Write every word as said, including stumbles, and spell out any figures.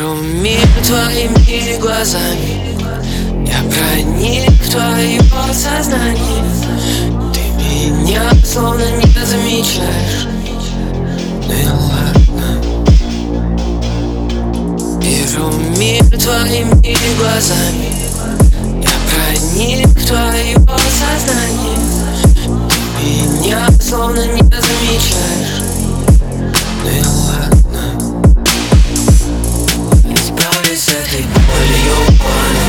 Вижу мир твоими глазами, я проник в твое сознание. Ты меня словно не замечаешь. Ну и ладно. Вижу мир твоими глазами, я проник в твое сознание. Ты меня словно не замечаешь. Ну и ладно. Избавлюсь от этой болью.